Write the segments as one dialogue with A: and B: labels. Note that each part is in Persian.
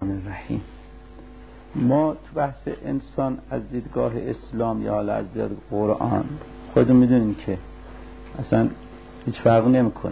A: الرحمن الرحیم. ما تو بحث انسان از دیدگاه اسلام یا از دیدگاه قرآن خودتون میدونین که اصلا هیچ فرق نمیکنه.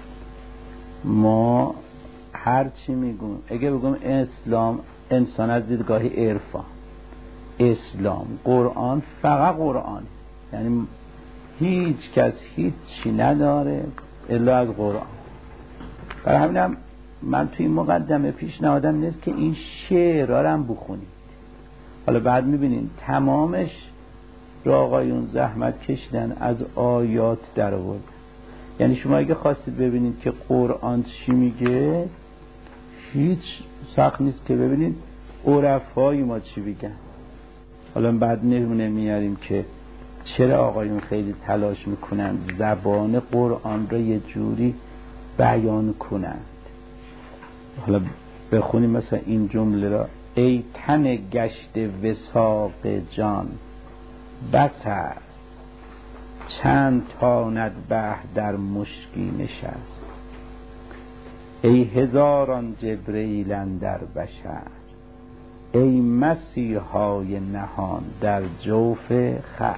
A: ما هر چی میگم، اگه بگم اسلام، انسان از دیدگاه عرفان، اسلام، قرآن فقط قرآن است، یعنی هیچ کس هیچی نداره الا از قرآن. برای همینم من توی این مقدمه پیشنهادم نیست که این شعرها رو هم بخونید. حالا بعد میبینید تمامش را آقایون زحمت کشیدن از آیات در آوردن. یعنی شما اگه خواستید ببینید که قرآن چی میگه، هیچ سخت نیست که ببینید عرفای ما چی بگن. حالا بعد نمونه میاریم که چرا آقایون خیلی تلاش میکنن زبان قرآن را یه جوری بیان کنند. حالا بخونیم مثلا این جمله را: ای تن گشت وثاق جان، بس است چند تاند بحر در مشکی نشست. ای هزاران جبریل اندر بشر، ای مسیحای نهان در جوف خر.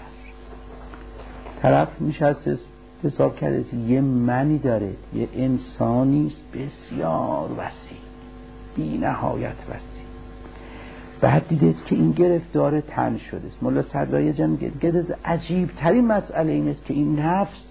A: طرف میشسته حساب کرده یه منی داره، یه انسانیست بسیار وسیع، بی نهایت وسیع. بعد دیده که این گرفتار تن شده است. مولا صدرای جان میگه عجیب ترین مسئله این است که این نفس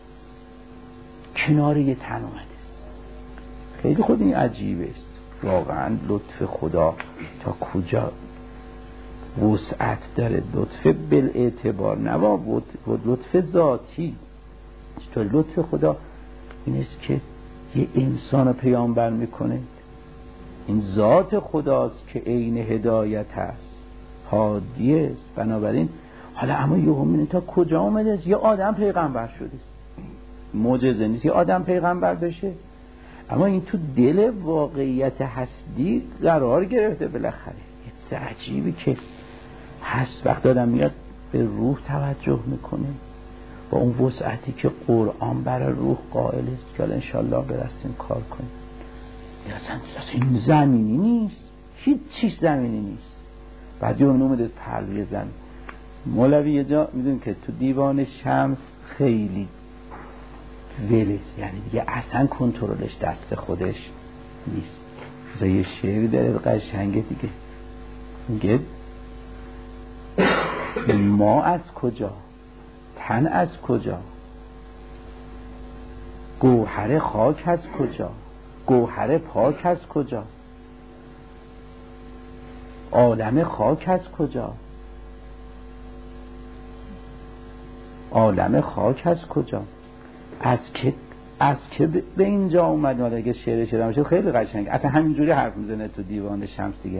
A: کنار یه تن اومده است. خیلی خود این عجیبه است. واقعا لطف خدا تا کجا وسعت داره. لطف بالاعتبار، نه لطف ذاتی. چطور لطف خدا این است که یه انسان پیامبر میکنه. این ذات خداست که عین هدایت هست، هادی است. بنابراین حالا اما یهو میبینید تا کجا اومده است. یه آدم پیغمبر شده است. معجزه نیست یه آدم پیغمبر بشه، اما این تو دل واقعیت هستی قرار گرفته بالاخره. یه چیز عجیبی که هست. وقت آدم میاد به روح توجه میکنه با اون وسعتی که قرآن برای روح قائل است که انشالله برسیم کار کنیم. اصلا این زمینی نیست، هیچ چیز زمینی نیست. بعد یه اومده پهلوی زمین. مولوی یه جا میدونی که تو دیوان شمس خیلی ولست، یعنی دیگه اصلا کنترلش دست خودش نیست. مثلا یه شعری داره قشنگه دیگه، میگه ما از کجا، تن از کجا، گوهر خاک از کجا، گوهر پاک از کجا، عالم خاک از کجا، عالم خاک از کجا، از که به اینجا اومد. حالا اگه شعر باشه خیلی قشنگ، اصلا همینجوری حرف میزنه تو دیوان شمس دیگه.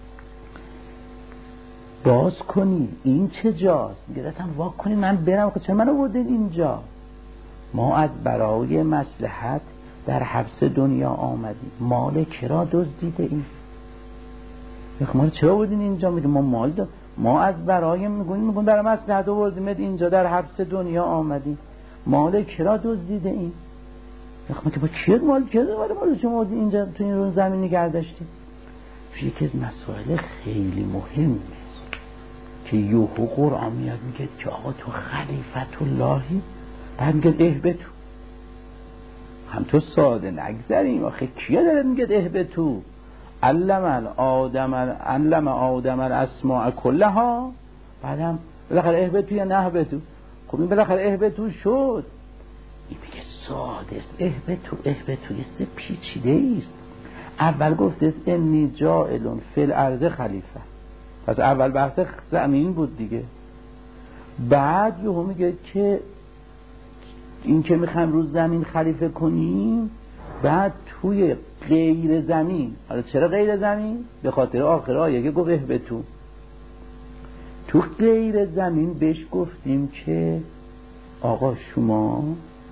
A: باز کنی این چه جاست؟ میگه اصلا واک کنی من برم، چرا منو بردین اینجا؟ ما از برای مصلحت در حبس دنیا آمدیم، مال کرا دزدیده ایم. ما چرا بردین اینجا؟ میگه ما مال داد، ما از برای میگون برای مصلحت آوردیم اینجا، در حبس دنیا آمدیم، مال کرا دزدیده ایم. میگه با کی مال کرا مال شما اینجا تو این رو زمین نگه داشتید؟ یکی از مسائل خیلی مهم است که یوهو قرآن میاد میگه که آقا تو خلیفت اللهی، بعد میگه اهبتو. هم تو ساده نگذریم آخه کیه داره میگه اهبتو؟ علم آدم الاسماء کلها، بعدم بالاخره اهبتو یا نهبتو. خب این بالاخره اهبتو شد. این میگه ساده است. اهبتو یه پیچیده است. اول گفته است انی جاعلون فی الارض خلیفه، پس اول بحث زمین بود دیگه. بعد یهو میگه که این که میخوایم روز زمین خلیفه کنیم، بعد توی غیر زمین. حالا چرا غیر زمین؟ به خاطر آخر آیه که گفت اهبتو. تو غیر زمین بهش گفتیم که آقا شما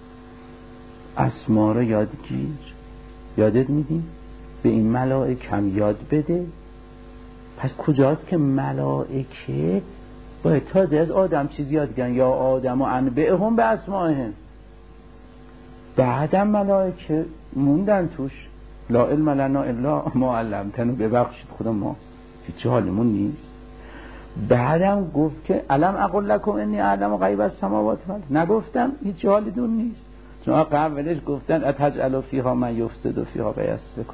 A: اسما رو یادت میدیم، به این ملائکه هم یاد بده. پس کجاست که ملائکه باید تازه از آدم چیزی یاد گن، یا آدم و انبئهم به اسمائهم. بعدم ملائکه موندن توش. لا علم لنا الا ما علمتنا، ببخشید خدا ما هیچ حالیمون نیست. بعدم گفت که الم اقول لکم انی اعلم غیب السماوات والارض، نگفتم هیچ حالیتون نیست؟ چون قبلش گفتن اتجعل فیها من یفسد فیها و یسفک.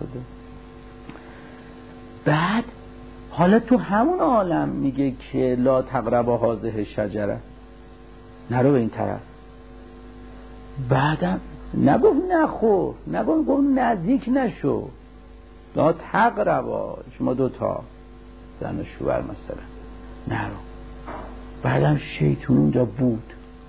A: بعد حالا تو همون عالم میگه که لا تقربا هذه شجره، نرو به این طرف. بعدم نگفت نخور، نگفت نزدیک نشو، لا تقربا، شما دوتا زن و شوهر مثلا نرو. بعدم شیطون اونجا بود،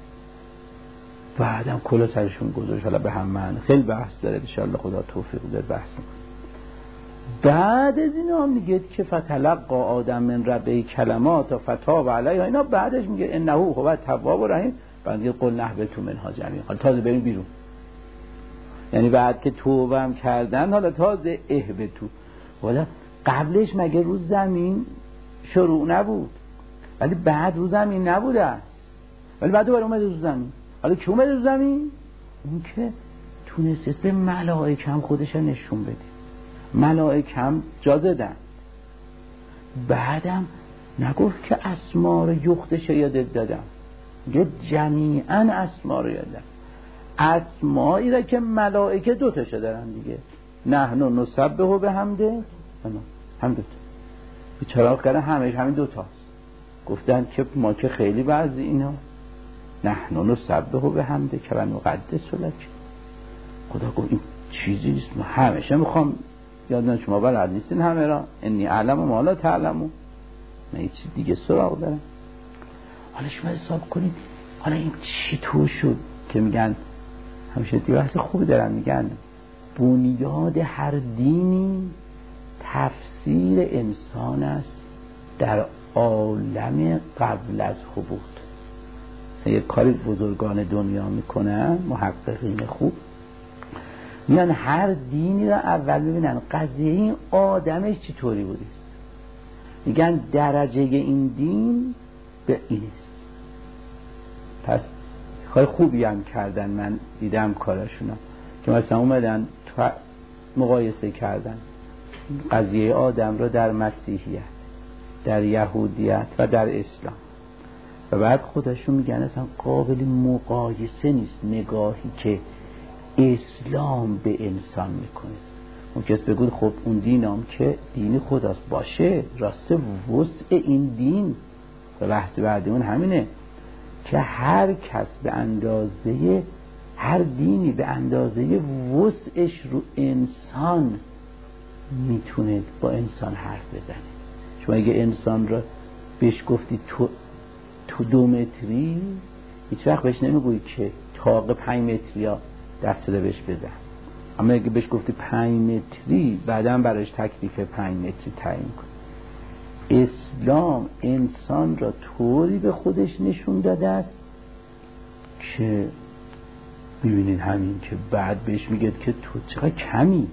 A: بعدم کلا سرشون گذاشت. حالا به هم من خیلی بحث داره، انشاءالله خدا توفیق بده بحث میکنه. بعد از اینا میگه که فتلقا آدم من ربه کلمات و فتاب علیه، اینا بعدش میگه انه هو التواب الرحیم. بعد میگه قل نهبطوا منها جمیعا، حالا تازه بریم بیرون. یعنی بعد که توبه هم کردن حالا تازه اهبطوا. حالا قبلش مگه رو زمین شروع نبود؟ ولی بعد رو زمین نبوده است، ولی بعد دوباره اومده رو زمین. حالا کی اومده رو زمین؟ اون که تونست به ملائکه هم خودش نشون بده، ملائکه هم جا زدن. بعدم نگفت که اسما رو یختش یادت دادم، میگه جمیعا اسما رو یادم. اسمایی را که ملائکه دوتاشو دارن دیگه، نحن نسبح بحمده، هم دوتا بیچاره کردن، همین دوتاست. گفتن که ما که خیلی بعضی اینا نحن نسبح بحمده که نقدس لک. خدا گفت این چیزی نیست، ما همیشه میخوام یادن شما بلد نیستین همه را، انی اعلم ما لا تعلمون، من یه چیز دیگه سراغ دارم. حالا شما حساب کنید حالا این چی تو شد که میگن همیشه دی بحث خوبی دارن، میگن بنیاد هر دینی تفسیر انسان است در عالم قبل از حبوط. یک کاری بزرگان دنیا میکنن، محققین خوب میگن هر دینی را اول ببینن قضیه این آدمش چطوری بودیست، میگن درجه این دین به اینست. پس کار خوبی هم کردن، من دیدم کارشونا که مثلا اومدن مقایسه کردن قضیه آدم را در مسیحیت، در یهودیت و در اسلام، و بعد خودشون میگن اصلا قابل مقایسه نیست نگاهی که اسلام به انسان میکنه. ممکنه بگید خب اون دینام که دین خداست، باشه راسته وسع این دین و بحث بعد اون همینه که هر کس به اندازه، هر دینی به اندازه وسعش رو انسان میتونه با انسان حرف بزنه. شما اگه انسان را بهش گفتی تو 2 متری، هیچ وقت بهش نمیگویی که طاق 5 متری ها دست رو بهش بزن. اما اگه بهش گفتی 5 متری، بعدم براش تکلیف 5 متری تعیین کن. اسلام انسان را طوری به خودش نشون داده است که ببینید همین که بعد بهش میگه که تو چقدر کمی.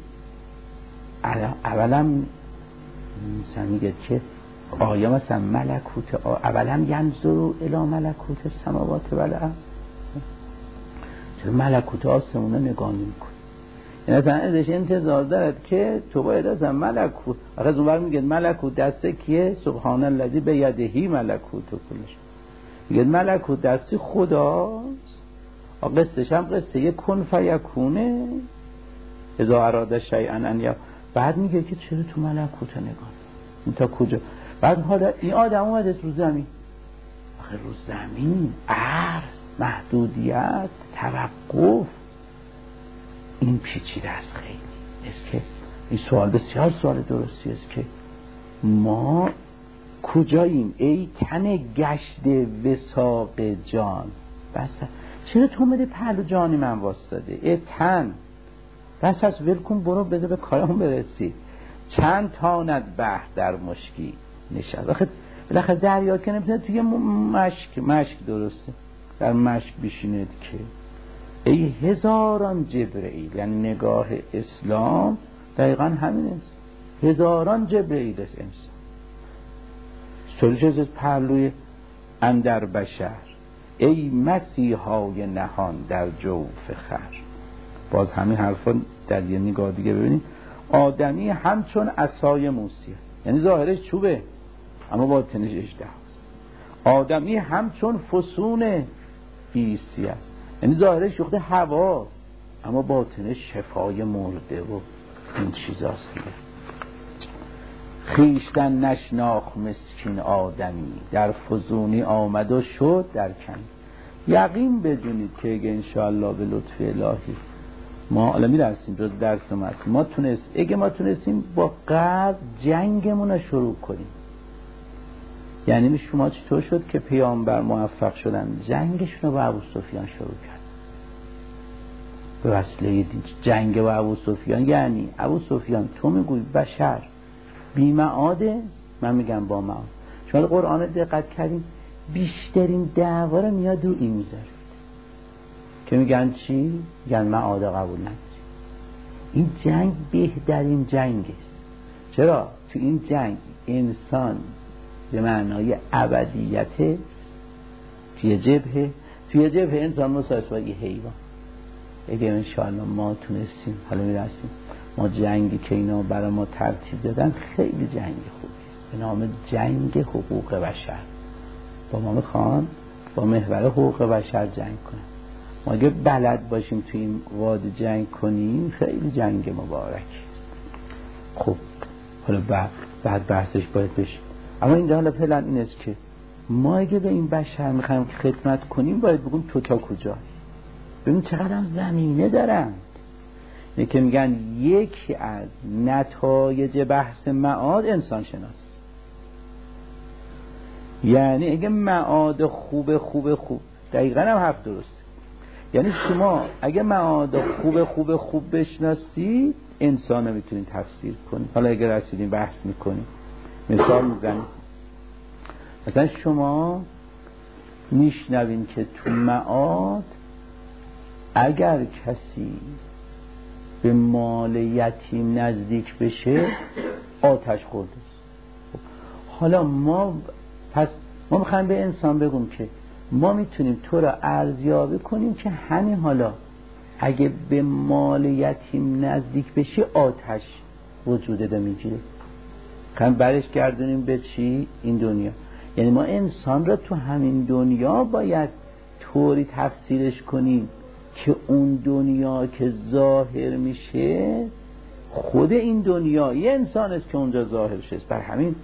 A: اولا مثلا میگه که آیا مثلا ملکوت اولا ینظر الی ملکوت السماوات والارض، چرا ملکوت آسمونه نگاه نمی‌کنی؟ یعنی مثلا ازش انتظار دارد که تو باید از ملکوت، از اون ور میگه ملکوت دسته کیه؟ سبحان الذی بیده ملکوت کلش. میگه ملکوت دستی خداست. قصهش هم قصه کن فیکونه، اذا اراد شیئا ان. بعد میگه که چرا تو ملکوت نگاه این تا کجا؟ بعد حالا این آدم اومده رو زمین، آخه رو زمین عرض، محدودیت، توقف، این پیچیده است خیلی. است که این سوال بسیار سوال درستی است که ما کجاییم ای تن گشت وثاق جان؟ بس چرا تو اومده پهلو جانی من واسطاده؟ ای تن بس از ولکن برو بذار به کارمون برسی. چند تاند بحر در مشکی نشد. بالاخره دریا که نمیتونه توی مشک درسته، در مشک بشیند که ای هزاران جبرئیل. یعنی نگاه اسلام دقیقا همین است، هزاران جبرئیل است انسان. سوالش از پهلوی اندر بشر ای مسیحای نهان در جوف خر. باز همین حرفا در یه نگاه دیگه ببینید آدمی همچون عصای موسی، یعنی ظاهرش چوبه اما باطنش اژدها است. آدمی همچون فسون عیسی است، یعنی ظاهرش یخته هواست اما باطنش شفای مرده و این چیزاست دیگه. خویشتن نشناخت مسکین آدمی، در فزونی آمد و شد در کمی. یقین بدونید که اگه انشاءالله به لطف الهی ما حالا میرسیم جز درس ما هست، اگه ما تونستیم با قلب جنگمون رو شروع کنیم. یعنی شما چطور شد که پیامبر موفق شدن جنگشون رو با ابوسفیان شروع کرد به وسیله جنگ با ابوسفیان؟ یعنی ابوسفیان تو میگوی بشر بی‌معاده، من میگم با معاد. شما قرآن دقت کردین بیشترین دعوا رو میاد رو این میذارید که میگن چی؟ میگن معاد قبول نداری. این جنگ بهترین جنگ است. چرا؟ تو این جنگ انسان به معنای ابدیت است. توی جبهه انسان مساوی با یه حیوان. اگه انشاءالله ما تونستیم، حالا میرسیم، ما جنگی که اینا برای ما ترتیب دادن خیلی جنگ خوبی است به نام جنگ حقوق بشر. با ما میخوان با محور حقوق بشر جنگ کنن. ما اگه بلد باشیم توی این وادی جنگ کنیم خیلی جنگ مبارکی است. خب حالا بعد بحثش باید بشیم. اما اینجا حالا پلن این است که ما اگه به این بشر میخوایم خدمت کنیم باید بگیم تو تا کجا. ببین چقدر هم زمینه دارن. اینه که میگن یکی از نتایج بحث معاد انسان شناس. یعنی اگه معاد خوب دقیقا هم حرف درسته. یعنی شما اگه معاد خوب بشناسید انسان رو میتونید تفسیر کنید. حالا اگه رسیدیم بحث میکنیم مثال میزنیم. مثلا شما میشنوین که تو معاد اگر کسی به مال یتیم نزدیک بشه آتش خورده. حالا ما میخوایم به انسان بگیم که ما میتونیم تو را ارزیابی کنیم که همین حالا اگه به مال یتیم نزدیک بشه آتش وجودت میگیره. خواهیم برش گردونیم به چی؟ این دنیا. یعنی ما انسان را تو همین دنیا باید طوری تفسیرش کنیم که اون دنیا که ظاهر میشه خود این دنیا یه انسان است که اونجا ظاهر شد. بر همین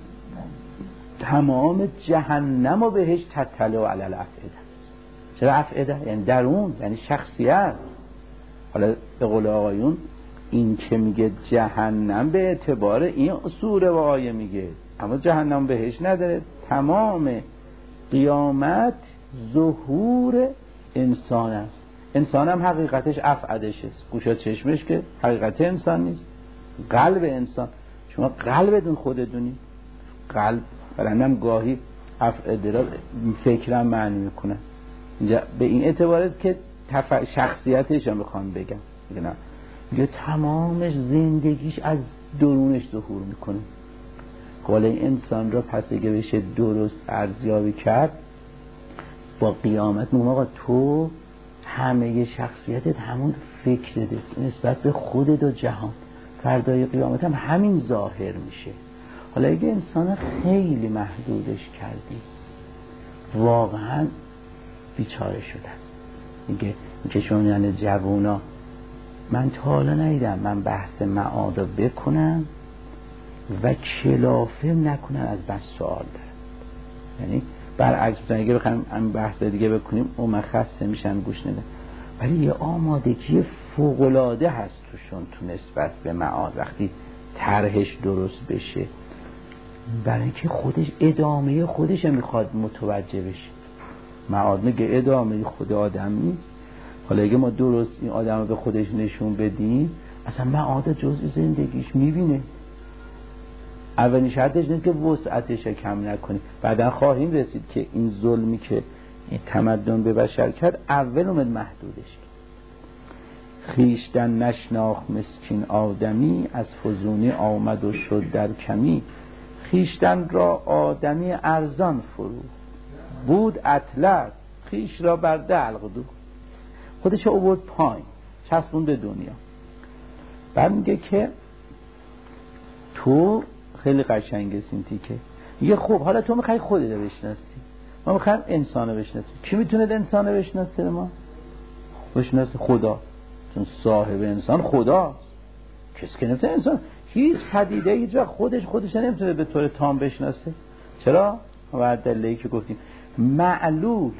A: تمام جهنم و بهش تطلع علی الافئده است. چرا افئده؟ یعنی درون، یعنی شخصیت. حالا به قول آقایون این که میگه جهنم به اعتبار این سوره و آیه میگه، اما جهنم بهش نداره. تمام قیامت ظهور انسان است. انسان هم حقیقتش افعدش است. گوشا چشمش که حقیقت انسان نیست. قلب انسان، شما قلبتون خودتونی. قلب برندم گاهی افعده را فکرم معنی میکنه. اینجا به این اعتبار است که شخصیتش هم بخوام بگم میگه تمامش زندگیش از درونش ظهور میکنه. قول انسان را پس اگه بشه درست ارزیابی کرد با قیامت میگم آقا تو همه شخصیتت همون فکرت است نسبت به خودت و جهان. فردای قیامت هم همین ظاهر میشه. حالا اگه انسان خیلی محدودش کردی واقعا بیچاره شدن. میگه که شما یعنی جوونا من تا حالا ندیدم من بحث معاد بکنم و کلافه نکنن از بس سوال دارن. یعنی برعکس اگه بخوایم بحث دیگه بکنیم اون خسته میشن گوش ندن. ولی یه آمادگی فوق‌العاده هست توشون تو نسبت به معاد وقتی طرحش درست بشه، برای اینکه خودش ادامه خودش میخواد متوجه بشه. معاد میگه ادامه خود آدم نیست. حالا اگه ما درست این آدم رو به خودش نشون بدیم اصلا معاد جزء زندگیش میبینه. اولین شرطش نیست که وسعتش کم نکنی. بعدا خواهیم رسید که این ظلمی که این تمدن به بشر کرد اول اومد محدودش کرد. خویشتن نشناخت مسکین آدمی، از فزونی آمد و شد در کمی. خویشتن را آدمی ارزان فرو، بود اطلق خویش را بر دلق دو. خودش آورد پایین چسبون به دنیا. بعد میگه که تو خیلی قشنگه سینتی که میگه خب حالا تو میخوای خودت رو بشناسی، ما میخوایم انسان رو بشناسیم. کی میتونه انسان رو بشناسه؟ ما بشناسه خدا، چون صاحب انسان خداست. کسی که نمیتونه انسان هیچ پدیده هیچ وقت خودش نمیتونه به طور تام بشناسه. چرا؟ بعد دلیلی که گفتیم معلول.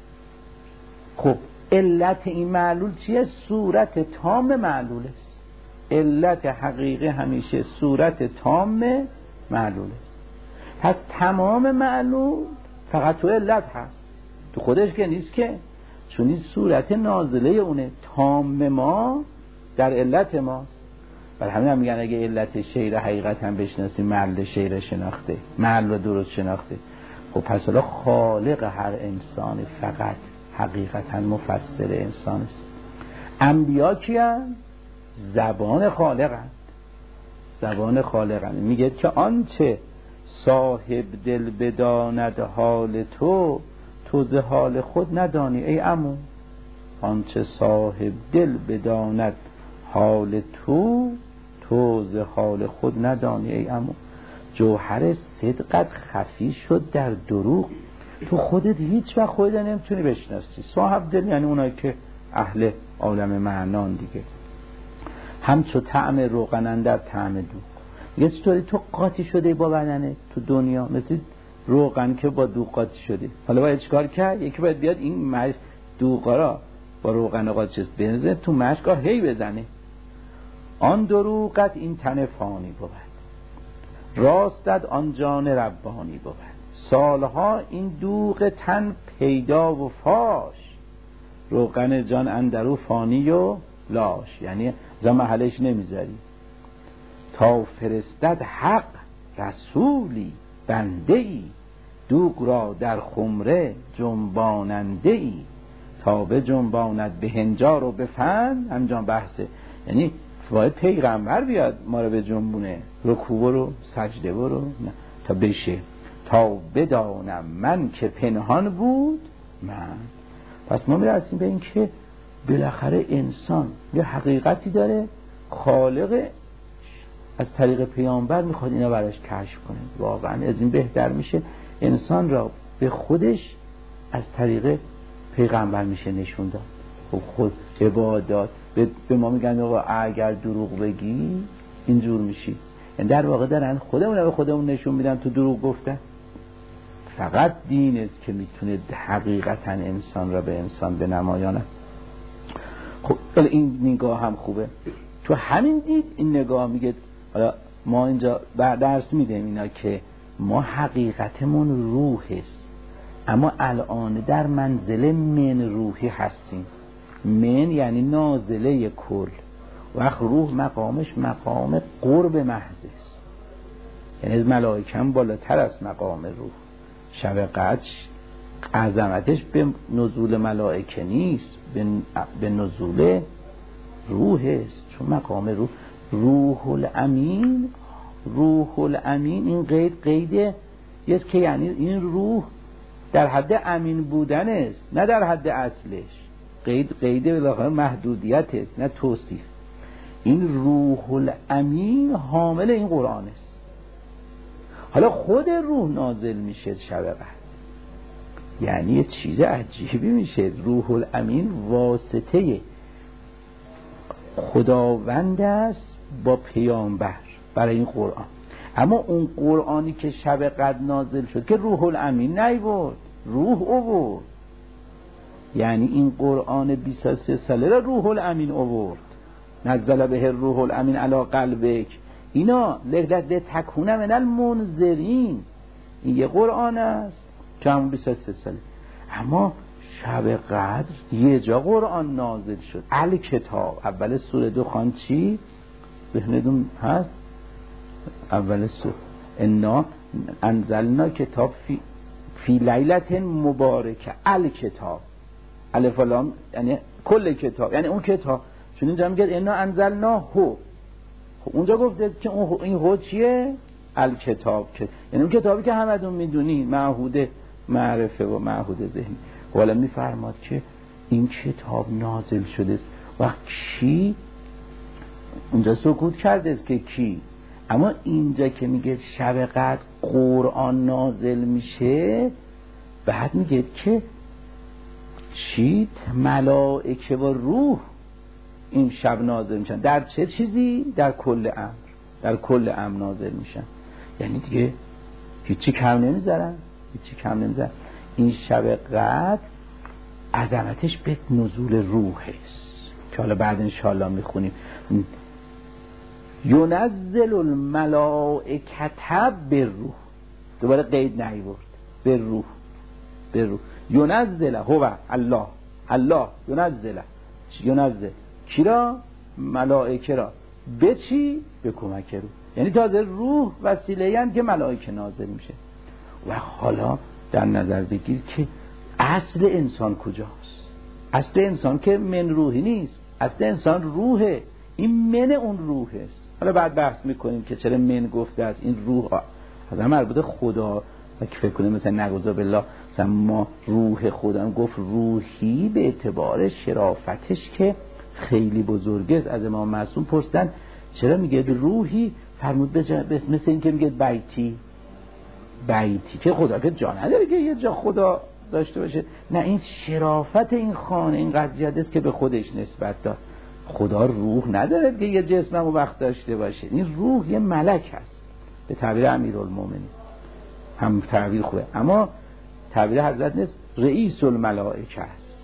A: خب علت این معلول چیه؟ صورت تام معلول است. علت حقیقی همیشه صورت تام معلول است. پس تمام معلول فقط تو علت هست، تو خودش که نیست، که چون این صورت نازله اونه. تام ما در علت ماست. برای همین هم میگن اگه علت شیر حقیقت هم بشناسی، محل شیر شناخته، محل رو درست شناخته. خب پس حالا خالق هر انسان فقط حقیقتا مفسر انسان است. انبیا کیان؟ زبان خالقند. زبان خالقند. میگه که آنچه صاحب دل بداند حال تو، تو ز حال خود ندانی ای عمو. آنچه صاحب دل بداند حال تو، تو ز حال خود ندانی ای عمو. جوهر صدقت خفی شد در دروغ، تو خودت هیچ وقت خودت نمیتونی بشناسی. صاحب دل یعنی اونایی که اهل عالم معنان دیگه. همچو طعم روغن در طعم دوغ. یه چطوری تو قاطی شده با بدنه تو دنیا، مثل روغن که با دوغ قاطی شده. حالا باید چیکار کرد؟ یکی باید بیاد این دوغا را با روغن قاطی شده بنزه تو مشکا هی بزنه. آن دروغت این تن فانی بود، راستت آن جان ربانی بود. سالها این دوغ تن پیدا و فاش، روغن جان اندرو فانی و لاش. یعنی از محلش نمیذاری تا فرستد حق رسولی بنده ای، دوغ را در خمره جنباننده ای، تا به جنباند به هنجار و به فن. همجان بحثه، یعنی باید پیغمبر بیاد ما رو به جنبونه، رکوع رو سجده رو نه. تا بشه تا بدانم من که پنهان بود من. پس ما میرسیم به این که بالاخره انسان یه حقیقتی داره، خالق از طریق پیامبر میخواد اینا براش کشف کنه. واقعا از این بهتر میشه انسان را به خودش از طریق پیغمبر میشه نشون داد. خب خود عبادات به ما میگن آقا اگر دروغ بگی اینجور میشی، یعنی در واقع دارن خودمون رو به خودمون نشون میدن تو دروغ گفتن. فقط دین است که میتونه حقیقتا انسان را به انسان بنمایانه. خب این نگاه هم خوبه. تو همین دید این نگاه میگه حالا ما اینجا درس میدیم اینا که ما حقیقتمون روح است، اما الان در منزله من روحی هستیم. من یعنی نازله کل، وقت روح مقامش مقام قرب محض است، یعنی از ملائکه هم بالاتر از مقام روح. شب قدر عظمتش به نزول ملائکه نیست، به نزول روح است، چون مقام روح. روح الامین، روح الامین این قیده است که یعنی این روح در حد امین بودن است، نه در حد اصلش. قیده بالاخره محدودیت است، نه توصیف. این روح الامین حامل این قرآن است. حالا خود روح نازل میشه شب قدر، یعنی یه چیز عجیبی میشه. روح الامین واسطه خداوند است با پیامبر برای این قرآن. اما اون قرآنی که شب قدر نازل شد که روح الامین نیورد، روح آورد. یعنی این قرآن 23 ساله را روح الامین آورد. نزل به روح الامین علی قلبک. اینا لتکون من المنذرین. این یه قرآن است که همون 23 ساله. اما شب قدر یه جا قرآن نازل شد. الکتاب. اول سوره دخان چی؟ بهندون هست اول سوره انا انزلنا کتاب فی لیلت مبارکه. الکتاب الف و لام یعنی کل کتاب، یعنی اون کتاب. چون اینجا میگه انا انزلنا هو، خب اونجا گفته که این هو چیه؟ الکتاب، یعنی اون کتابی که همتون میدونی، معهود معرفه و معهود ذهنی. حالا میفرماد که این کتاب نازل شده است و کی اونجا سکوت کرده است که کی، اما اینجا که میگه شب قدر قرآن نازل میشه، بعد میگه که چی؟ ملائکه و روح این شب نازل میشن. در چه چیزی؟ در کل امر. در کل امر نازل میشن، یعنی دیگه هیچی کم نمیذارن. این شب قدر عظمتش به نزول روح است که حالا بعد انشاءالله میخونیم. ینزل الملائکه بالروح، دوباره قید نیورد، بالروح. ینزل هو الله ینزل کی را؟ ملائکه را. به چی؟ به کمک روح. یعنی تازه روح وسیله هم که ملائکه نازل میشه. و حالا در نظر بگیر که اصل انسان کجاست؟ اصل انسان که من روحی نیست، اصل انسان روحه. این من اون روح است. حالا بعد بحث میکنیم که چرا من گفته است. این روح از هم مربوط خدا و که فکر کنیم مثلا نعوذ بالله مثلا ما روح خدا هم گفت روحی به اعتبار شرافتش که خیلی بزرگه است. از امام معصوم پرسیدن چرا میگه روحی؟ فرمود مثل این که میگه بیتی که خدا که جا نداره که یه جا خدا داشته باشه. نه، این شرافت این خانه این قضیت است که به خودش نسبت داد. خدا روح نداره که یه جسم هم وقت داشته باشه. این روح یه ملک هست به تعبیر امیرالمومنین، هم تعبیر خوبه، اما تعبیر حضرت نیست، رئیس الملائکه است.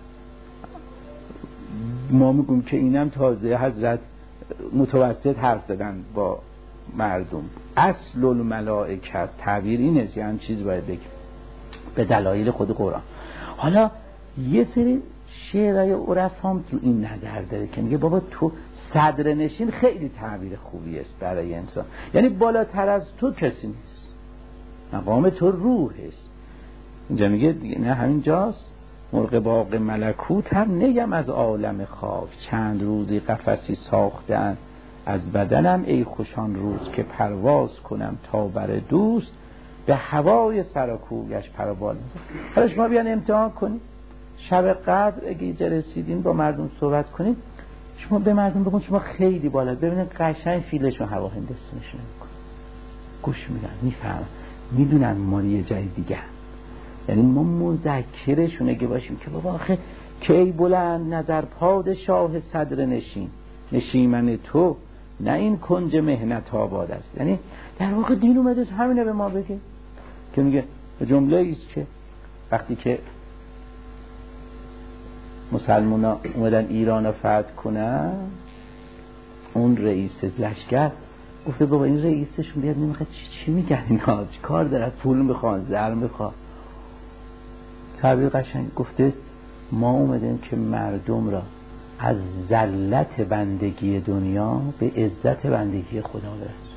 A: ما میگیم که اینم تازه حضرت متوسط حرف دادن با مردم. اصل الملائکه است. تعبیر این است، یعنی چیز باید بگیم به دلایل خود قرآن. حالا یه سری شعرهای عرفام تو این نظر داره که میگه بابا تو صدر نشین خیلی تعبیر خوبی است برای انسان، یعنی بالاتر از تو کسی نیست، مقام تو روح است. اینجا میگه نه همین جاست، مرغ باغ ملکوت هم نگم از عالم خاک، چند روزی قفسی ساختن از بدنم، ای خوشان روز که پرواز کنم تا بر دوست، به هوای سراکویش پروبال. حالا شما بیان امتحان کنید شب قدر اگه اینجا رسیدین با مردم صحبت کنید، شما به مردم بگون شما خیلی بالا، ببینید قشنگ فیلشون هوا هندستونشون میکنه، گوش میدن، میفهمن، میدونن ما یه جای دیگه. یعنی ما مذکرشون اگه باشیم که بابا آخه که ای بلند نظر پادشاه صدر نشین، نشیمن تو نه این کنج مهنت آباد است. یعنی در واقع دین اومده همینه به ما بگه که میگه جمله ایست که وقتی که مسلمان ها اومدن ایران رو فتح کنن، اون رئیس لشکر گفته بابا این رئیسشون بیاد نمیخواد چی میگن اینا، چی کار دارد، پول میخوان، زر میخوان. تعبیر قشنگ گفته ما اومدیم که مردم را از ذلت بندگی دنیا به عزت بندگی خدا برسونیم.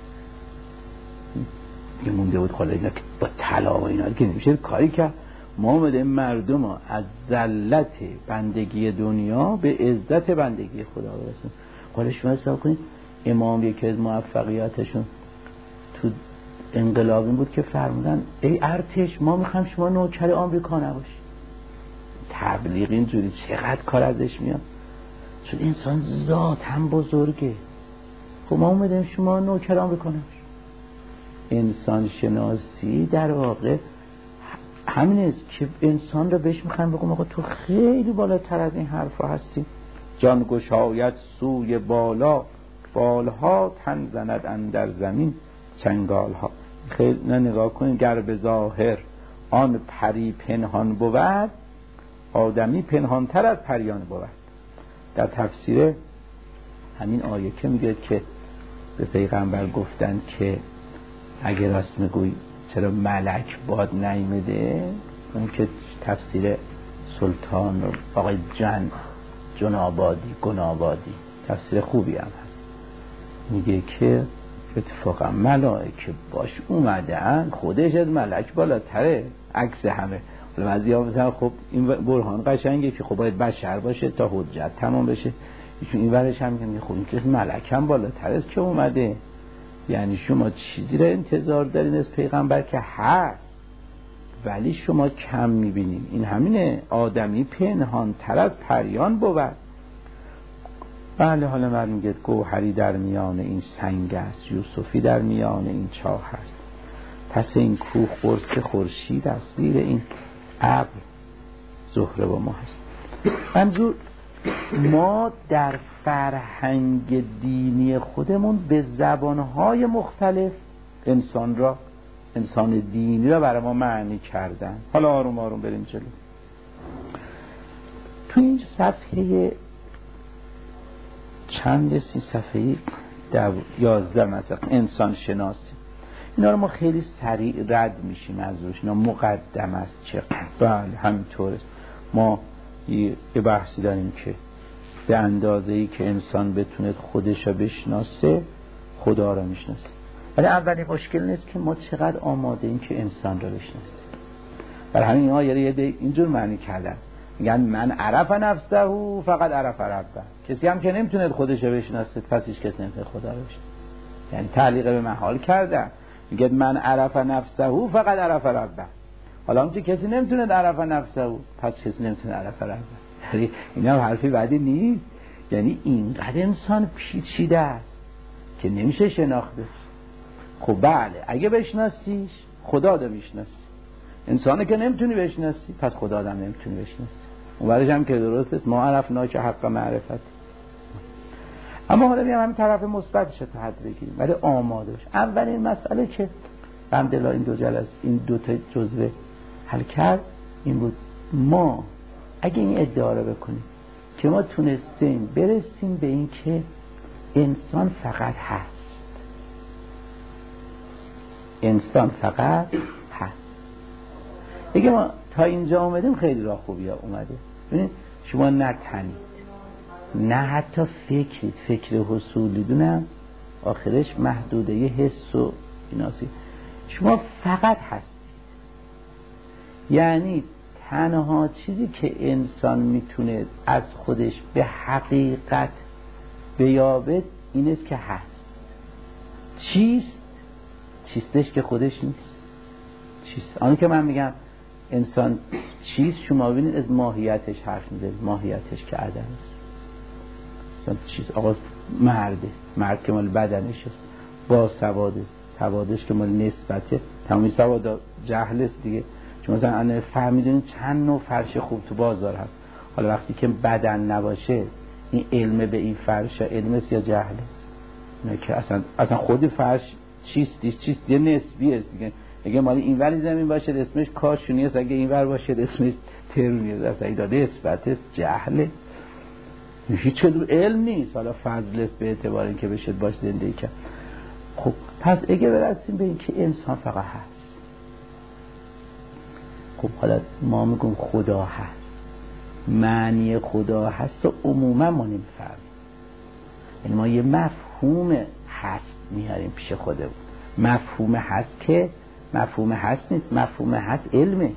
A: یه مونده بود خاله اینا که با طلا و اینا که نمیشه کاری کرد. ما اومدیم مردم را از ذلت بندگی دنیا به عزت بندگی خدا برسونیم. حالا شما حساب کنید امام یکی از موفقیاتشون تو انقلاب این بود که فرمودن ای ارتش ما میخوایم شما نوکر آمریکا نباشی. تبلیغ اینجوری چقدر کار ازش میاد، چون انسان ذات هم بزرگه. خب ما اومدیم شما نوکر آمریکا نباشی. انسان شناسی در واقع همین است که انسان رو بهش میخوایم بگم آقا تو خیلی بالاتر از این حرفا هستی. جان گشاید سوی بالا، بالها تن زند اندر زمین چنگالها. خیلی نگاه کنید، گر به ظاهر آن پری پنهان بود، آدمی پنهانتر از پریان بود. در تفسیر همین آیه که میگه که به پیغمبر گفتن که اگه راست میگوی چرا ملک باد نیمده، اون که تفسیر سلطان آقای جنابادی تفسیر خوبی هم هست، میگه که اتفاقا ملائکه باش اومدن، خودش از ملک بالاتره عکس همه. بعضی ها مثلا خب این برهان قشنگه که خب باید بشر باشه تا حجت تمام بشه، ایشون این ورش هم میگه خب این که ملک هم بالاتر است که اومده. یعنی شما چیزی را انتظار دارین از پیغمبر که هست ولی شما کم میبینین. این همینه، آدمی پنهان تر از پریان بود. بله حالا من میگه گوهری در میان این سنگ است، یوسفی در میان این چاه است، پس این کوه قرص خورشید است، زیر این ابر زهره و ماه است. منظور ما در فرهنگ دینی خودمون به زبانهای مختلف انسان دینی را برای ما معنی کردن. حالا آروم آروم بریم جلو. تو این صفحه چند صفحه 11 مثلا انسان شناسی، اینا رو ما خیلی سریع رد میشیم از روش. اینا مقدم است چقدر. بله همینطوره. ما یه بحثی داریم که به اندازه‌ای که انسان بتونه خودش رو بشناسه خدا رو میشناسه. ولی اولین مشکل نیست که ما چقدر آماده ایم که انسان رو بشناسیم. برای همین اینا یه اینجور معنی کردن، میگن من عرف نفسه فقط عرف ربه. کسی هم که نمیتونه خودش رو بشناسه پس هیچ کس نمیتونه خدا رو بشناسه. یعنی تعلیق به محال کردن. میگه من عرف نفسه فقط عرف ربه. حالا اون که کسی نمیتونه عرف نفسه پس کسی نمیتونه عرف ربه. یعنی اینا حرفی بعدی نیست. یعنی اینقدر انسان پیچیده است که نمیشه شناختش. خب بله اگه بشناسیش خدا رو میشناسی. انسانه که نمیتونی بشناسی پس خدا رو هم نمیتونی بشناسی. اون برش هم که درست است ما عرفنا که حق معرفت. اما حالا بیام همین طرف مثبتش رو تا حد بگیریم ولی آماده باش. اولین مسئله که الحمدلله این دو جلسه این دو تا جزوه حل کرد این بود، ما اگه این ادعا رو بکنیم که ما تونستیم برسیم به این که انسان فقط هست، انسان فقط هست، اگه ما تا اینجا اومدیم خیلی راه خوبی اومده. ببینید شما نه تنید نه حتی فکر حصولی دونم آخرش محدوده یه حس و ایناسی، شما فقط هستید. یعنی تنها چیزی که انسان میتونه از خودش به حقیقت بیابد این است که هست. چیستش که خودش نیست. چیست آنی که من میگم انسان چیست، شما ببینید از ماهیتش حرف میزنید، ماهیتش که عدم است. مثلا چیز آقا مرد که مال بدنش است، با سوادش که مال نسبته، تمامی سواد جهل است دیگه. شما مثلا فهمیدین چند نوع فرش خوب تو بازار هست، حالا وقتی که بدن نباشه این علم به این فرش علم است یا جهل است؟ نه که اصلا خود فرش چیست یه نسبی است دیگه. اگه مال این وری زمین باشه اسمش کاشونی است، اگه این ور باشه اسمش ترونی است. اصلا اینا نسبت است، جهل، هیچ علم نیست. حالا فضل است به اعتبار اینکه بشه باش زندگی کرد. خب پس اگه برسیم به این که انسان فقط هست، خب حالا ما میگم خدا هست، معنی خدا هست و عموما ما نمیفهمیم. یعنی ما یه مفهوم هست میاریم پیش خودمون. مفهوم هست که مفهوم هست نیست، مفهوم هست علمه.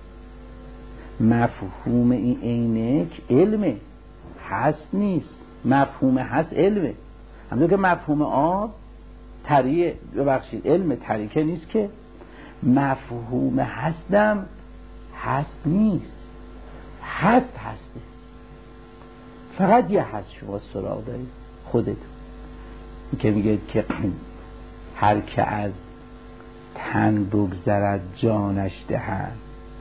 A: مفهوم این عینک علمه، هست نیست. مفهوم هست علمه. همونطور که مفهوم آب طریه، ببخشید علم طریقه نیست که مفهوم هستم هست نیست. هست نیست. فقط یه هست شما سراغ دارید خودت که میگه که هر که از تن بگذرد جانش دهد،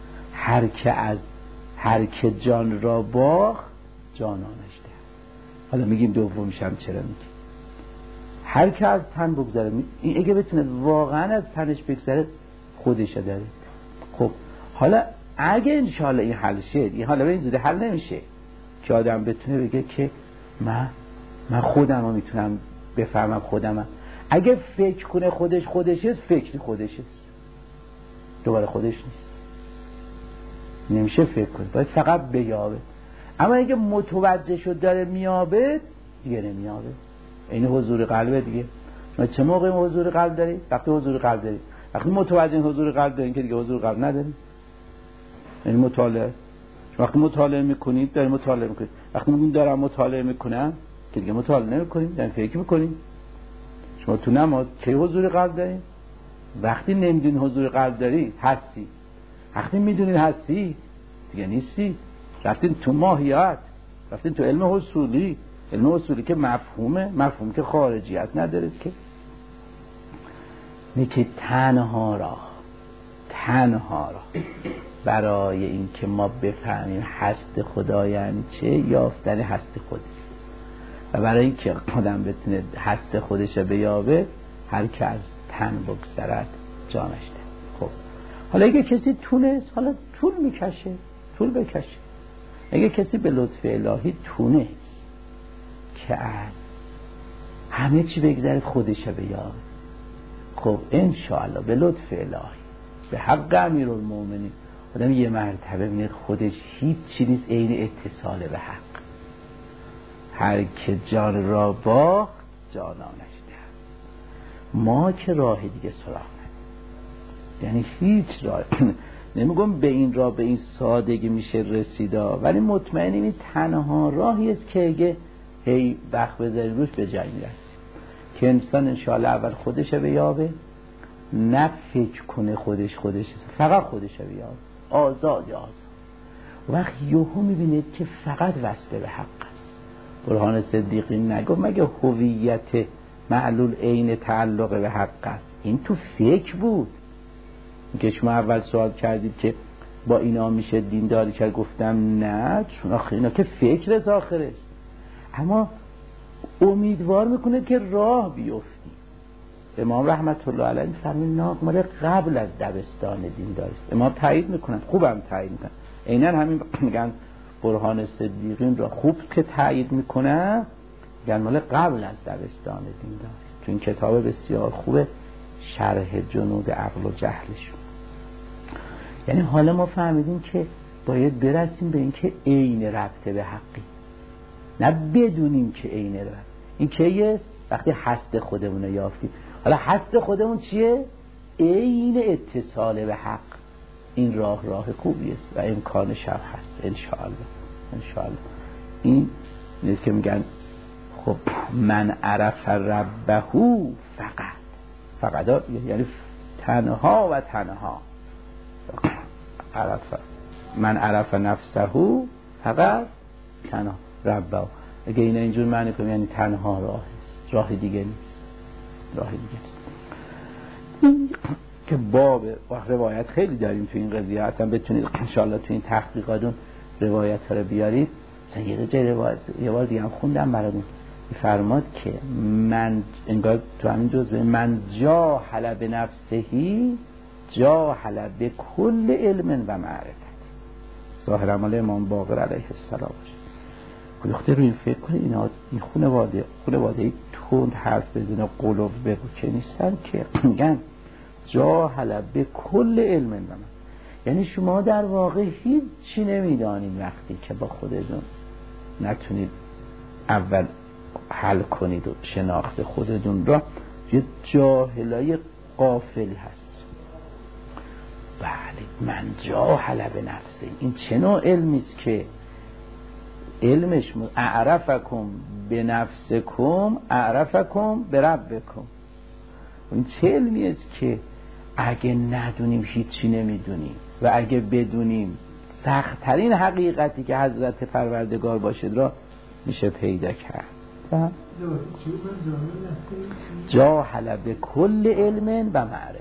A: هر که جان را باخت جانانش دهد. حالا میگیم دومیش هم چرا میگیم هر که از تن بگذره، این اگه بتونه واقعا از تنش بگذره خودش داره. خب حالا اگه انشاءالله این حل شه، این حالا به این زوده حل نمیشه که آدم بتونه بگه که من خودم رو میتونم بفهمم خودم. اگه فکر کنه خودشه فکر خودشه، دوباره خودش نیست. نمیشه فکر کنه، باید فقط بیابه. اما اگه متوجه شد داره میابه دیگه نمیابه. این حضور قلبه دیگه. ما چه موقع حضور قلب داری؟ وقتی حضور قلب داری. وقتی متوجه حضور قلب دارین که دیگه حضور قلب نداری. این مطالعه است. وقتی مطالعه میکنید دارین مطالعه میکنید. وقتی میگین دارم مطالعه میکنم که دیگه مطالعه نمیکنید، دارین فکر میکنید. شما تو نماز کی حضور قلب دارین؟ وقتی نمیدونید حضور قلب داری هستی. وقتی میدونید هستی دیگه نیستی. رفتین تو ماهیت، رفتین تو علم حصولی، علم اصولی که مفهوم که خارجیت نداره که که تنها راه برای این که ما بفهمیم هست خدا یعنی چه، یافتن هست خودش. و برای این که آدم بتونه هست خودش بیابه، هر که از تن بگذرد جانش ده. خب حالا اگه کسی تونست، حالا طول بکشه. اگه کسی به لطف الهی تونست که از همه چی بگذرد خودش بیابه، خب انشاءالله به لطف الهی، به حق امیرالمومنین، آدم یه مرتبه میاد خودش هیچ چی نیست، عین اتصال به حق. هر که جان را باخت جانانش ده. ما که راه دیگه سراغ ندیم، یعنی هیچ راه نمیگم به این راه به این سادگی میشه رسیدا، ولی مطمئنیم این تنها راهی است که اگه هی وقت بذاری روش به جای میرسی، که انسان انشاءالله اول خودش بیابه، نه فکر کنه خودش فقط خودش بیابه، آزاد. وقت یهو میبینید که فقط وصل به حق است. برهان صدیقی نگفت مگه هویت معلول عین تعلق به حق است؟ این تو فکر بود که شما اول سوال کردید که با اینا میشه دینداری کرد، گفتم نه، چون آخه اینا که فکر آخرش، اما امیدوار میکنه که راه بیفتی. امام رحمت الله علیه فرمود مال قبل از دبستان دینداری است. امام تایید میکنن، خوبم تایید میکنن، عیناً همین میگن برهان صدیقین را خوب که تایید میکنن، میگن مال قبل از دبستان دینداری است. تو این کتاب بسیار خوبه، شرح جنود عقل و جهلشون. یعنی حالا ما فهمیدیم که باید برسیم به این که عین ربطه به حقی، نه بدونیم که عین ربط. این کیه؟ وقتی هست خودمون رو یافتیم. حالا هست خودمون چیه؟ عین اتصال به حق. این راه خوبی است و امکانش هم هست انشاءالله. این نیست که میگن خب من عرف ربه فقط یعنی تنها و تنها، من عرف نفسه فقط تنها ربه. اگه اینا اینجور معنی کنیم یعنی تنها راه است، راه دیگه نیست. که باب روایت خیلی داریم تو این قضیه، حتما بتونید انشاءالله تو این تحقیقاتون روایت ها رو بیارید. یه بار دیگه هم خوندم براتون، فرماد که من انگار تو همین جزء من جاهل به نفسهی جاهل به کل علم و معرفت. ظاهر عمل امام باقر علیه السلام باشه. خودت رو این فکر کنید، این خانواده تند حرف بزنه قلوب بگو که نیستن، که میگن جاهل به کل علم و معرفت. یعنی شما در واقع هیچ چی نمیدانید وقتی که با خودتون نتونید اول حل کنید و شناخت خودتون را. یه جاهلای غافلی هست. بله، من جاهل به نفسه، این چه نوع علمی است که علمش اعرفکم به نفسکم اعرفکم به ربکم. این چه علمی است که اگه ندونیم هیچی نمیدونیم و اگه بدونیم سخت‌ترین حقیقتی که حضرت پروردگار باشد را میشه پیدا کرد. جاهل به کل علم و معرفت.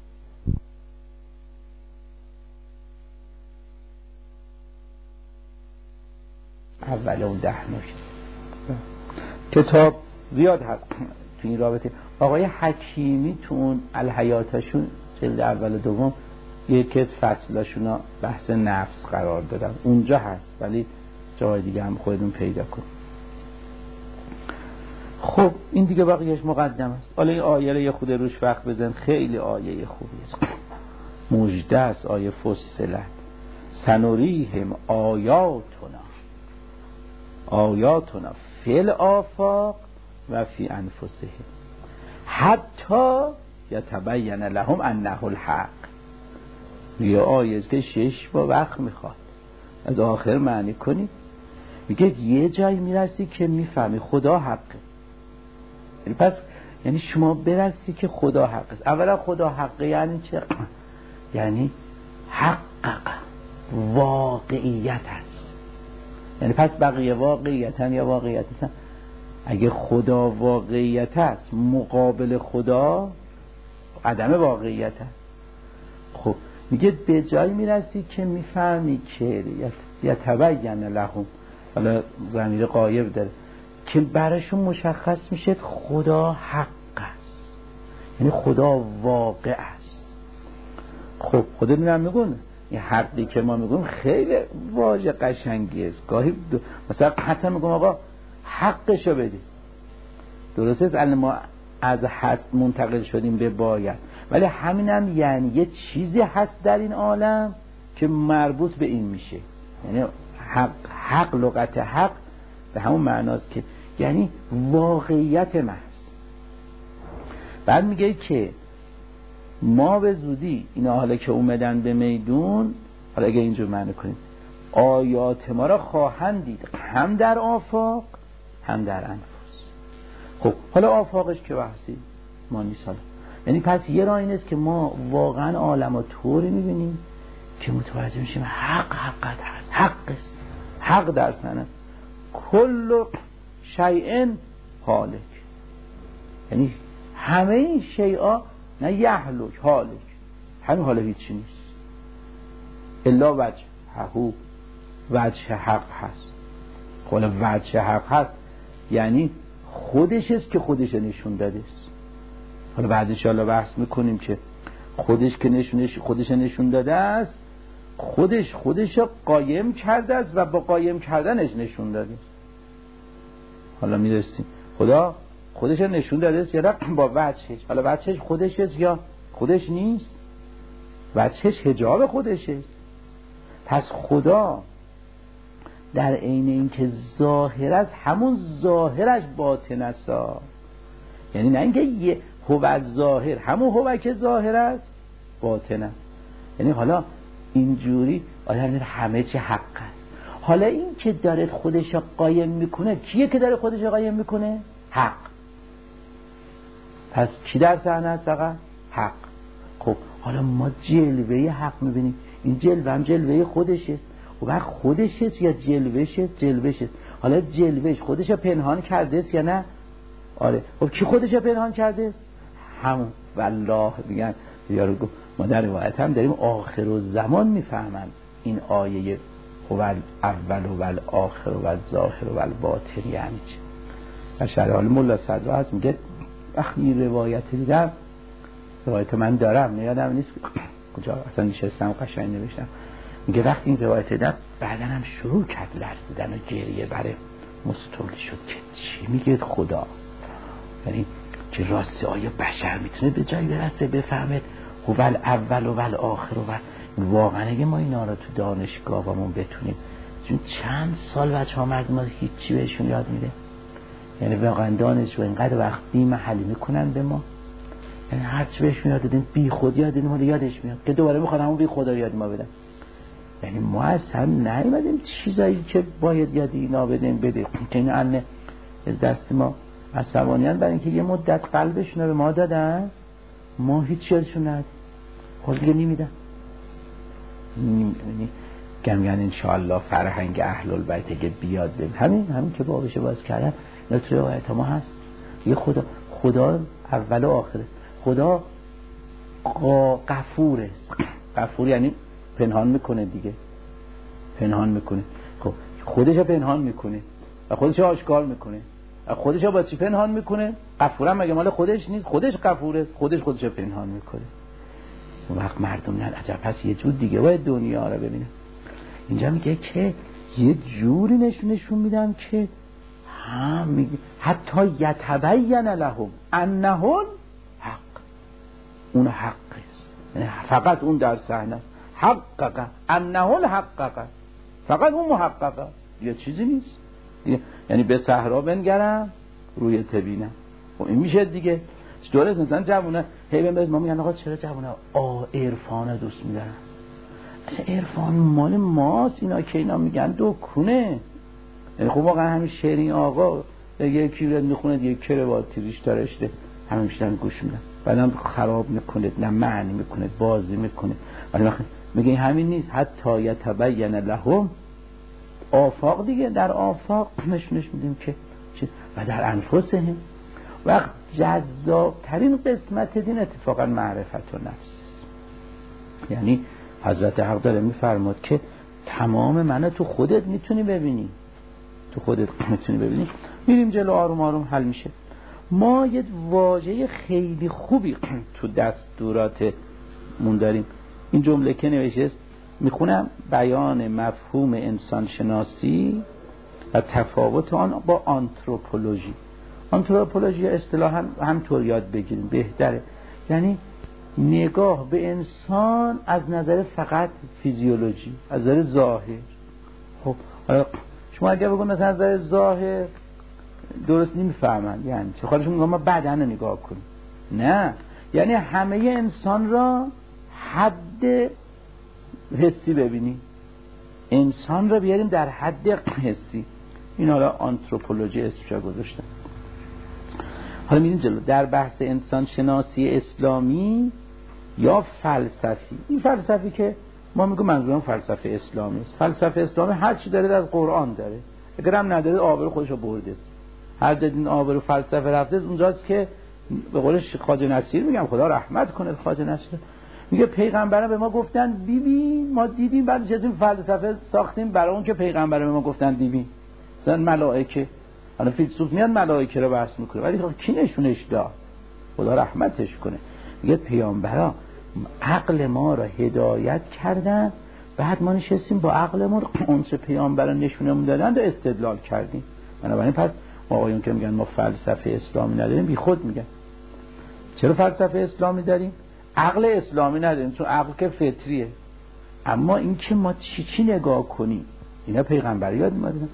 A: اول اون 10 نکته کتاب زیاد هست تو این رابطه. آقای حکیمی تو اون الحیاتشون جلد اول و دوم یکی از فصلاشون بحث نفس قرار دادن، اونجا هست، ولی جای دیگه هم خودتون پیدا کن. خب این دیگه بقیهش مقدم است. حالا این آیه رو یه خود روش وقت بزن، خیلی آیه خوبی است. مژده است آیه فصلت سنوریهم آیاتنا فی الآفاق و فی انفسهم حتی یتبین لهم انه الحق. یه آیه است که 6 با وقت میخواد، از آخر معنی کنی. میگه یه جایی میرسی که میفهمی خدا حقه. یعنی پس یعنی شما برسی که خدا حق است. اولا خدا حقه یعنی چه؟ یعنی حقق واقعیت است. یعنی پس بقیه واقعیتن یا واقعیت نیستن. اگه خدا واقعیت است، مقابل خدا عدم واقعیت است. خب میگه به جایی میرسی که میفهمی که یتبین لهم، حالا ضمیر غایب داره، که براشون مشخص میشه خدا حق است، یعنی خدا واقع است. خب خدا میگم میگون این حقی که ما میگیم خیلی واژه قشنگی است. گاهی مثلا حتی میگم آقا حقشو بده، درسته است الان ما از هست منتقل شدیم به باید، ولی همینم یعنی یه چیزی هست در این عالم که مربوط به این میشه. یعنی حق لغت حق به همون معناست که یعنی واقعیت محض. بعد میگه که ما به زودی اینا حالا که اومدن به میدون، حالا اگه اینجور معنی کنیم، آیات ما را خواهند دید هم در آفاق هم در انفس. خب حالا آفاقش که بحثی ما نیست حالا، یعنی پس یه راه این است که ما واقعا عالم رو طوری میبینیم که متوجه میشیم حقیقت هست، حق است، حق در سنه کل شیء هالک، یعنی همه این شیئا نه یهلک هالک، همین حالا هیچی نیست الا وجه حق هست. حالا وجه حق هست یعنی خودش است که خودش نشون داده است. حالا بعد ان شاءالله بحث میکنیم که خودش که خودش نشون داده است، خودش قایم کرده است و با قایم کردنش نشون داده است. حالا میرسیم خدا خودش نشون داده است یا با وجهش. حالا وجهش خودش است یا خودش نیست؟ وجهش حجاب خودش است. پس خدا در عین اینکه ظاهر است، همون ظاهرش باطن است. یعنی نه اینکه هو ظاهر، همون هو که ظاهر است باطن است. یعنی حالا اینجوری آدم همه چی حق است. حالا این که داره خودش قایم میکنه، کیه که داره خودش قایم میکنه؟ حق. پس کی در صحنه است؟ فقط حق. خب حالا ما جلوه حق میبینیم، این جلوه هم جلوه خودش است. و بعد خودش است یا جلوهش است؟ جلوهش است. حالا جلوهش خودش پنهان کرده است یا نه؟ آره. خب کی خودش پنهان کرده است؟ همون. والله میگن یارو گفت ما در روایت هم داریم آخر و زمان میفهمن این آیه هو الاول و الاخر و الظاهر و الباطن یعنی چه. در شرح حال مولا صدرا هست میگه وقتی روایت دیدم، روایت من دارم نیادم نیست کجا اصلا نشستم قشنگ نوشتم، میگه وقتی این روایت دیدم بعدن هم شروع کرد لرزیدن و گریه بره مستولی شد که چی میگه خدا، یعنی که راستی آیا بشر میتونه به جایی برسه بفهمه هو الاول و الاخر و واقعا اگه ما اینا رو تو دانشگاهمون بتونیم، چون چند سال بچه‌ها مردم هیچی بهشون یاد میده، یعنی واقعا دانشجو اینقدر وقت بی محلی میکنن به ما، یعنی هر چی بهشون یاد دادیم بی خود یاد دادیم حالا یادش میاد که دوباره میخوان همون بی خدا یاد ما بدن. یعنی ما اصلا نیومدیم چیزایی که باید یاد اینا بدیم بده که این انه از دست ما عصبانیان برای اینکه یه مدت قلبشون رو به ما دادن، ما هیچ یادشون ندادیم، خود دیگه نمیدن. گم یعنی انشاءالله فرهنگ اهل البیت اگه بیاد بیم همین که بابش باز کردم اینا توی روایت ما هست. یه خدا اول و آخره، خدا غفور است. غفور یعنی پنهان میکنه دیگه، پنهان میکنه. خب خودش پنهان میکنه و خودش آشکار میکنه و خودش با چی پنهان میکنه؟ غفورم مگه مال خودش نیست؟ خودش غفور است، خودش پنهان میکنه. اون وقت مردم نه عجب پس یه جور دیگه باید دنیا رو ببینه. اینجا میگه که یه جوری نشون میدم که میگه حتی یتبین لهم انه حق، اون حق است، یعنی فقط اون در صحنه است، حقق انه الحقق، فقط اون محقق است، یه چیزی نیست دیگه. یعنی به صحرا بنگرم روی تبینم. خب این میشه دیگه. چطور است مثلا جوونه هی بهم ما میگن آقا چرا جوونه عرفان دوست می‌دارن؟ اصلا عرفان مال ماست، اینا که اینا میگن دکونه. یعنی خب واقعا همین شعری آقا یکی رو میخونه دیگه کرواتی ریش داشته همه میشن گوش میدن، بعدم خراب میکنه، نه معنی میکنه، بازی میکنه. ولی میگه همین نیست، حتی یتبین لهم آفاق دیگه. در آفاق نشونش میدیم که و در انفسهم. وقت جذابترین قسمت دین اتفاقا معرفت و نفس است. یعنی حضرت حق داره میفرماد که تمام منو تو خودت میتونی ببینی، تو خودت میتونی ببینی. میریم جلو، آروم آروم حل میشه. ما یه واژه خیلی خوبی تو دستوراتمون داریم. این جمله که نوشته است، میخونم: بیان مفهوم انسان شناسی و تفاوت آن با آنتروپولوژی. آنتروپولوژی اصطلاحاً همطور یاد بگیریم بهتره، یعنی نگاه به انسان از نظر فقط فیزیولوژی، از نظر ظاهر. خب شما اگه بگید مثلا از نظر ظاهر درست نمیفهمن، یعنی چه خودشون میگن ما بدن رو نگاه کنیم. نه، یعنی همه انسان را حد حسی ببینی، انسان را بیاریم در حد حسی. این حالا آنتروپولوژی اسمش گذاشتن. حالا میریم جلو در بحث انسان شناسی اسلامی یا فلسفی. این فلسفی که ما میگم منظورم فلسفه اسلامی است. فلسفه اسلامی هر چی داره از قرآن داره، اگر هم نداره آبرو خودشو برده است. هر جا این آبرو فلسفه رفته اونجاست که به قول خواجه نصیر میگم خدا رحمت کنه خواجه نصیر، میگه پیغمبران به ما گفتن ببین ما دیدیم، بعدش از این فلسفه ساختیم برای اون که پیغمبران به ما گفتن دیدیم. مثلا ملائکه، حالا فیلسوف میاد ملائکه رو بحث میکنه، ولی کی نشونش داد؟ خدا رحمتش کنه. میگه پیامبرا عقل ما را هدایت کردن، بعد ما نشستیم با عقلمون اون چه پیامبران نشونمون دادن و استدلال کردیم. بنابراین پس آقایون که میگن ما فلسفه اسلامی نداریم بی خود میگن. چرا فلسفه اسلامی داریم؟ عقل اسلامی نداریم، چون عقل که فطریه. اما این که ما چی نگاه کنیم، اینا پیغمبر یاد میادن.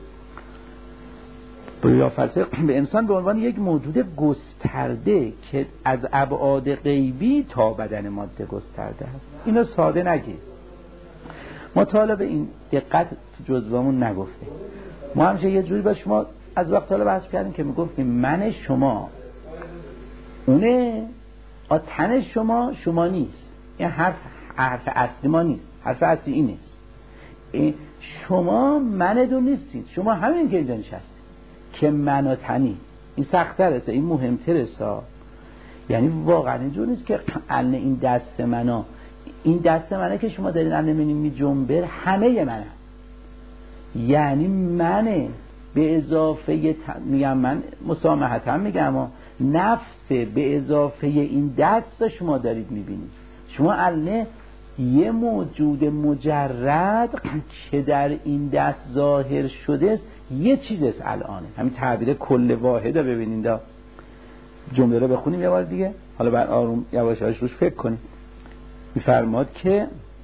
A: یا فلسفه به انسان به عنوان یک موجود گسترده که از ابعاد غیبی تا بدن ماده گسترده است. اینو ساده نگید، مطالبه این دقت جزوامون نگفته. ما همیشه یه جوری با شما از وقت حالا بحث کردیم که میگفتیم من شما اونه، تن شما نیست. این حرف اصلی ما نیست، حرف اصلی این نیست. شما من دو نیستید، شما همین که اینجا نشستید که من و تنی. این سخت‌تر است، این مهم‌تر است. یعنی واقعا اینجور نیست که الان این دست منه، این دست منه که شما دارین الان می جنبه همه منه. یعنی منه به اضافه میگم من مسامحتاً میگم نفس به اضافه این دست شما دارید میبینید. شما الان یه موجود مجرد که در این دست ظاهر شده است، یه چیز است الان. همین تعبیر کل واحد رو ببینید. جمله رو بخونیم یه بار دیگه، حالا بعد آروم یواش یواش روش فکر کنیم. میفرماد که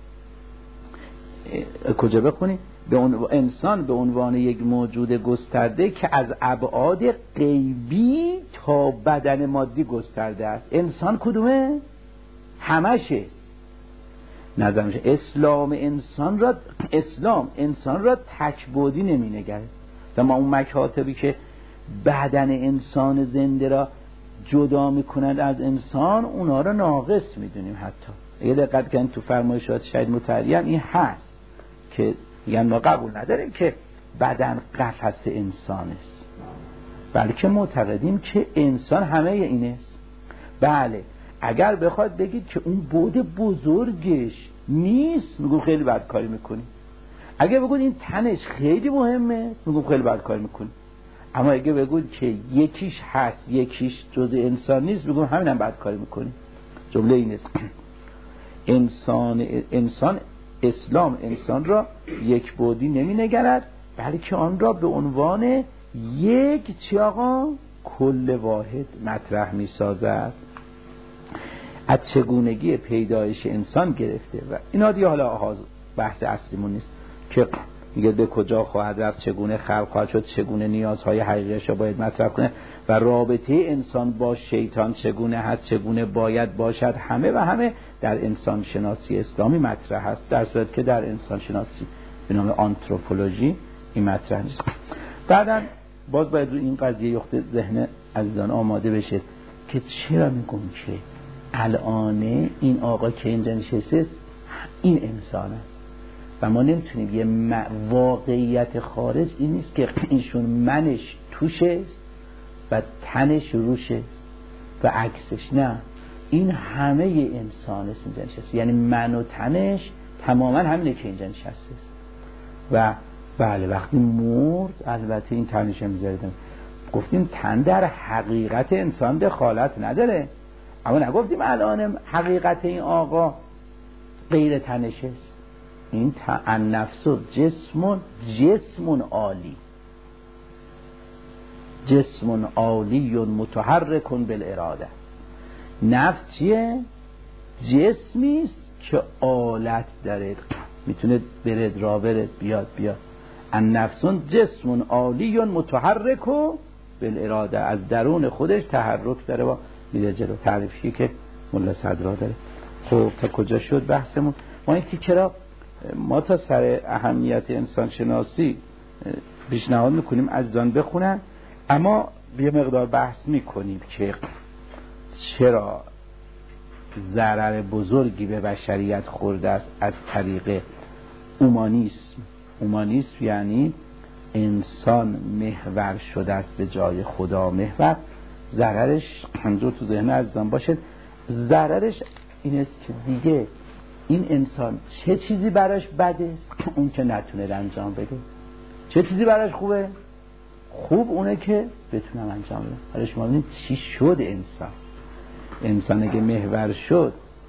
A: کجا بخونیم؟ انسان به عنوان یک موجود گسترده که از ابعاد غیبی تا بدن مادی گسترده است. انسان کدومه؟ همشه. نظرش اسلام انسان را تکبودی نمی نگره. ما اون مکاتبی که بدن انسان زنده را جدا میکنند از انسان، اونا را ناقص میدونیم. حتی اگه دقت کنید تو فرمایشات شهید مطهری هم این هست که یعنی ما قبول نداریم که بدن قفس انسان است، بلکه معتقدیم که انسان همه این است. بله اگر بخواد بگید که اون بود بزرگش نیست، میگم خیلی بد کاری میکنی. اگه بگید این تنش خیلی مهمه، میگم خیلی بد کاری میکنی. اما اگه بگید که یکیش هست یکیش جزء انسان نیست، میگم همین هم بد کاری میکنی. جمله این است: اسلام انسان را یک بعدی نمی نگرد، بلکه آن را به عنوان یک چی آقا کل واحد مطرح می سازد. از چگونگی پیدایش انسان گرفته و اینا دیگه حالا آغاز بحث اصلیمون نیست که میگه به کجا خواهد رفت، چگونه خلق خواهد شد، چگونه نیازهای حقیقیش را باید مطرح کنه و رابطه انسان با شیطان چگونه هست، چگونه باید باشد. همه در انسان شناسی اسلامی مطرح هست، در صورت که در انسان شناسی به نام آنتروپولوژی این مطرح نیست. بعداً باز باید رو این قضیه یخت ذهن عزیزان آماده بشه که چرا میگم که الان این آقا که اینجا نشسته این انسان است و ما نمیتونیم یه واقعیت خارج این نیست که اینشون منش توشه است و تنش روشه و عکسش. نه، این همه انسان است اینجا نشسته، یعنی من و تنش تماما همینه که اینجا نشسته است. و بله وقتی مرد البته این تنش هم میذاردم، گفتیم تن در حقیقت انسان دخالت نداره، اما نگفتیم الان حقیقت این آقا غیر تنش است. این النفس جسم عالی، جسم عالی متحرک بالاراده. نفس چیه؟ جسمی است که آلت داره، میتونه برد را برد بیاد. النفس جسم عالی متحرک بالاراده، از درون خودش تحرک داره و میره جلو. تعریفی که ملا صدرا داره. خب تا کجا شد بحثمون؟ ما این تیکه را ما تا سر اهمیت انسان شناسی پیشنهاد میکنیم عزیزان بخونن، اما یه مقدار بحث میکنیم که چرا ضرر بزرگی به بشریت خورده است از طریق اومانیسم. اومانیسم یعنی انسان محور شده است به جای خدا محور. ضررش همجور تو ذهن عزیزان باشه، ضررش این است که دیگه این انسان چه چیزی براش بده است؟ اون که نتونه انجام بده. چه چیزی براش خوبه؟ خوب اونه که بتونم انجام بدم. حالا شما ببینید چی شد انسان اگه محور شد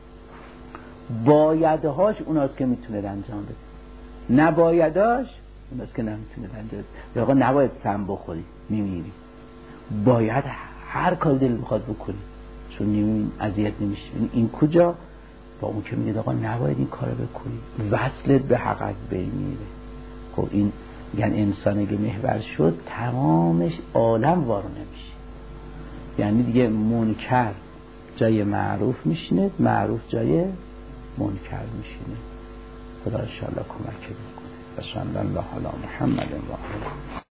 A: بایدهاش اوناست که میتونه انجام بده، نبایدهاش اوناست که نمیتونه انجام بده. آقا نباید سم بخوری میمیری، باید هر کاری دل بخواد بکنی چون میمیری اذیت نمیشه. این کجا؟ با اون که میگه آقا نباید این کارو بکنی، وصلت به حق از بین میره. خب این یعنی انسان اگه محور شد تمامش عالم وارو نمیشه، یعنی دیگه منکر جای معروف میشینه، معروف جای منکر میشینه. خدا انشاءالله کمک بکنه. و صلی الله علی محمد و آله.